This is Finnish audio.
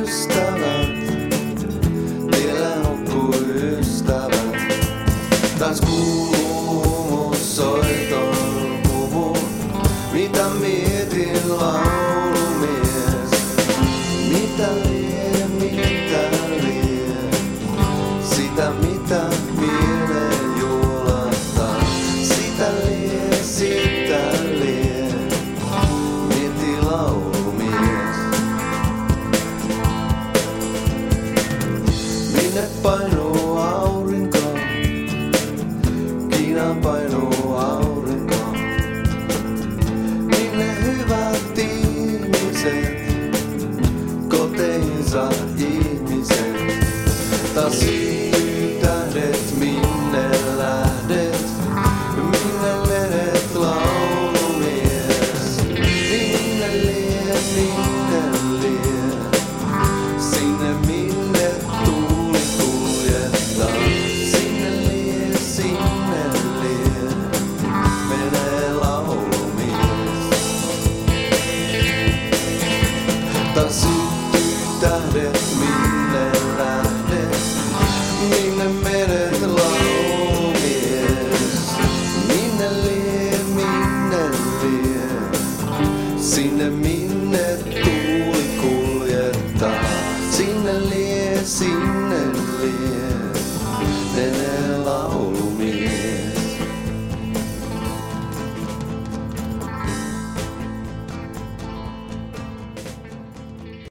ystävät, vielä hukkuystävät. Taas kuuluu soiton puvun, mitä mietin laulumies. Mitä lie, sitä mitä mieleen juolahtaa. Sitä lie, mieti laulumies. Minne painuu aurinko? Kiinaan painuu aurinko. Minne hyvät ihmiset, koteihinsa ihmiset. Taas tähdet, minne lähdet? Minne menet laulumies? Minne lie? Sinne minne tuuli kuljettaa. Sinne lie, menee laulumies. Taas